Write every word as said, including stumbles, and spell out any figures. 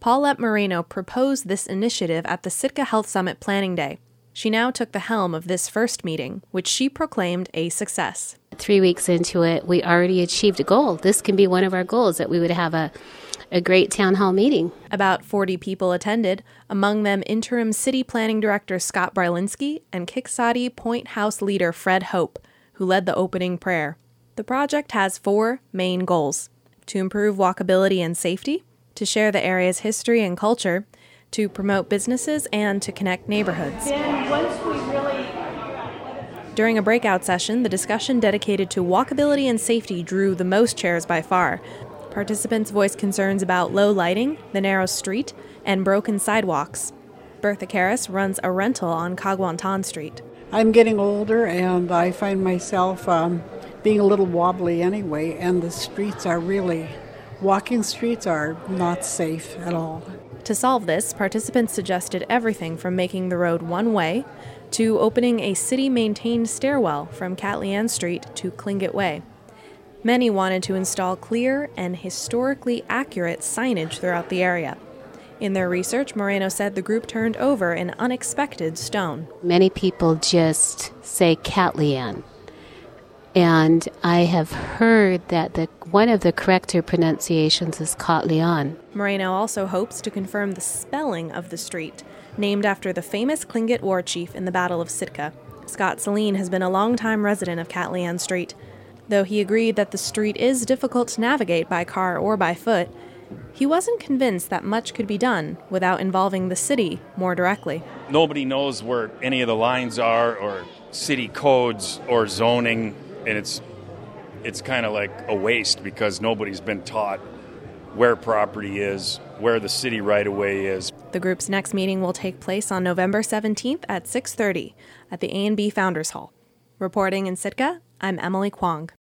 Paulette Moreno proposed this initiative at the Sitka Health Summit Planning Day. She now took the helm of this first meeting, which she proclaimed a success. Three weeks into it, we already achieved a goal. This can be one of our goals, that we would have a, a great town hall meeting. About forty people attended, among them interim city planning director Scott Brylinski and Kiksadi Point House leader Fred Hope, who led the opening prayer. The project has four main goals: to improve walkability and safety, to share the area's history and culture, to promote businesses, and to connect neighborhoods. Then once we really... During a breakout session, the discussion dedicated to walkability and safety drew the most chairs by far. Participants voiced concerns about low lighting, the narrow street, and broken sidewalks. Bertha Karras runs a rental on Kagwantan Street. I'm getting older, and I find myself um, being a little wobbly anyway, and the streets are really, walking streets are not safe at all. To solve this, participants suggested everything from making the road one-way to opening a city-maintained stairwell from Catlian Street to Klingit Way. Many wanted to install clear and historically accurate signage throughout the area. In their research, Moreno said the group turned over an unexpected stone. Many people just say Catlian. And I have heard that the one of the corrector pronunciations is Catlian. Moreno also hopes to confirm the spelling of the street, named after the famous Tlingit war chief in the Battle of Sitka. Scott Saline has been a longtime resident of Catlian Street. Though he agreed that the street is difficult to navigate by car or by foot, he wasn't convinced that much could be done without involving the city more directly. Nobody knows where any of the lines are, or city codes, or zoning. And it's it's kind of like a waste because nobody's been taught where property is, where the city right-of-way is. The group's next meeting will take place on November seventeenth at six thirty at the A and B Founders Hall. Reporting in Sitka, I'm Emily Kwong.